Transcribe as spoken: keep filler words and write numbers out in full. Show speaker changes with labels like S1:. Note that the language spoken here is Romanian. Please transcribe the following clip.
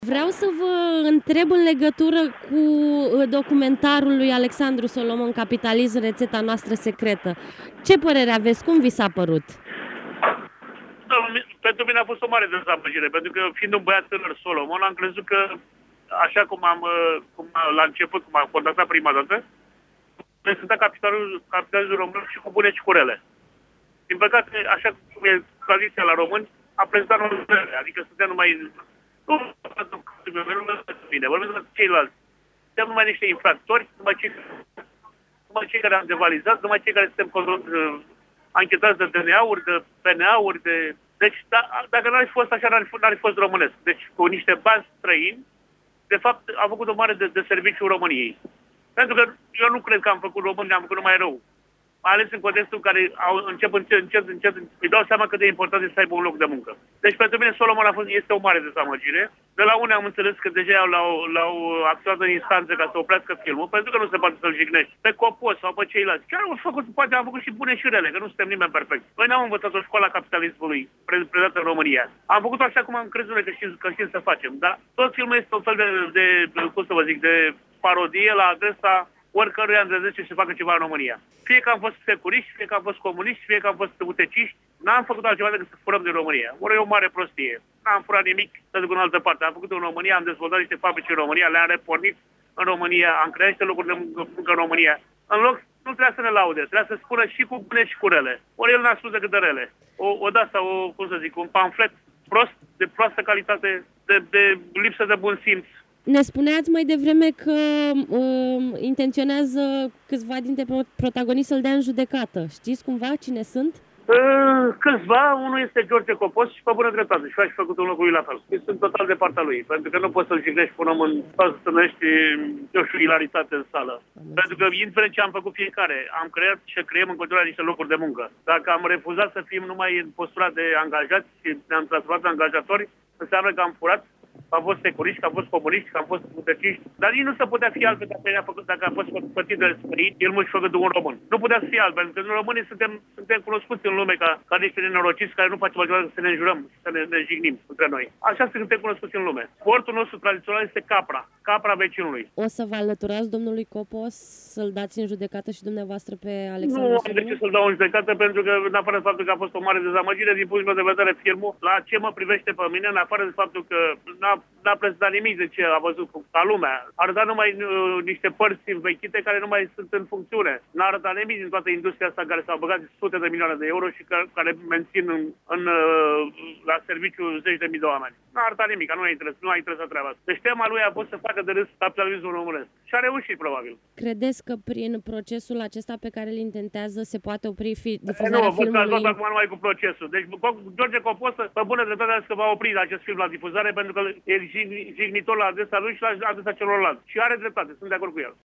S1: Vreau să vă întreb în legătură cu documentarul lui Alexandru Solomon, Capitalism, rețeta noastră secretă. Ce părere aveți? Cum vi s-a părut?
S2: Da, pentru mine a fost o mare dezamăgire, pentru că fiind un băiat tânăr Solomon, am crezut că, așa cum am, cum la început, cum am contactat prima dată, prezenta capitalul, capitalismul român și cu bune și cu rele. Din păcate, așa cum e tradiția la români, a prezentat numai, adică suntem numai, nu bine, vorbesc de ceilalți. Suntem numai niște infractori, numai cei, numai cei care am devalizat, numai cei care suntem anchetați de D N A-uri, de P N A-uri, de... Deci, da, dacă n-ar fi fost așa, n-ar fi, n-ar fi fost românesc. Deci, cu niște bani străini, de fapt, a făcut o mare de, de serviciu României. Pentru că eu nu cred că am făcut români, am făcut numai rău. Mai ales în contextul în care au, încep, încet, încet, încet, îi dau seama cât de important este să aibă un loc de muncă. Deci pentru mine Solomon a fost, este o mare dezamăgire. De la unde am înțeles că deja l-au, l-au acționat în instanță ca să oprească filmul, pentru că nu se poate să-l jignești pe Copos sau pe ceilalți. Chiar au făcut, poate am făcut și bune și rele, că nu suntem nimeni perfect. Noi n-am învățat o școală a capitalismului predată în România. Am făcut așa cum am crezut că știm, că știm să facem, dar tot filmul este un fel de, de, cum să vă zic, de parodie la adresa oricăruia îndrăznește să facă ceva în România. Fie că am fost securiști, fie că am fost comuniști, fie că am fost uteciști, n-am făcut altceva decât să furăm din România. Ori e o mare prostie. N-am furat nimic să duc în altă parte. Am făcut în România, am dezvoltat niște fabrici în România, le-am repornit în România, am creat niște locuri de muncă în România. În loc, nu trebuia să ne laude, trebuia să spună și cu bune și cu rele. Ori el n-a spus decât de rele. O, o de asta, o, cum să zic, un pamflet prost, de proastă calitate, de, de lipsă de bun simț.
S1: Ne spuneați mai devreme că uh, intenționează câțiva dintre protagoniști să-l dea în judecată. Știți cumva cine sunt?
S2: Uh, câțiva, unul este George Copos și pe bună dreptate. Și a făcut un locul lui la fel. Eu sunt total de partea lui, pentru că nu poți să-l jignești până în să stănești, eu știu, ilaritate în sală. Am pentru că, indiferent ce am făcut fiecare, am creat și creăm în continuare niște locuri de muncă. Dacă am refuzat să fim numai în postura de angajați și ne-am transformat în angajatori, înseamnă că am furat, că am fost securiști, că am fost comuniști, că am fost puterciști, dar nici nu se putea fi altfel dacă, a făcut, dacă a fost plătit de străini, el nu-și făcut de un român. Nu putea să fie altfel, pentru că noi românii suntem, suntem cunoscuți în lume ca, ca niște nenorociți care nu facem altceva decât să ne înjurăm, să ne, ne jignim între noi. Așa suntem cunoscuți în lume. Sportul nostru tradițional este capra, capra vecinului.
S1: O să vă alăturați domnului Copos să-l dați în judecată și dumneavoastră pe Alexandru
S2: Nu
S1: Solomon?
S2: am de ce să-l dau în judecată, pentru că, în afară de faptul că a fost o mare dezamăgire, din punctul meu de vedere, filmul, la ce mă privește pe mine, în afară de faptul că n-a, n-a prezentat nimic de ce a văzut ca lumea. A arătat numai uh, niște părți învechite care nu mai sunt în funcțiune. N-a arătat nimic din toată industria asta care s-au băgat sute de milioane de euro și care, care mențin în, în, uh, la serviciu zeci de mii de oameni. N-a arătat nimic, nu a interesat, nu a interesat treaba asta. Deci tema lui a fost să facă de râs capitalismul românesc. Și a reușit, probabil.
S1: Credeți că prin procesul acesta pe care îl intentează se poate opri fi, difuzarea
S2: nu,
S1: filmului?
S2: Nu, acum numai cu procesul. Deci George Copos, pe bună dreptate, că va opri acest film la difuzare pentru că e jignitor la adresa lui și la adresa celorlalți. Și are dreptate, sunt de acord cu el.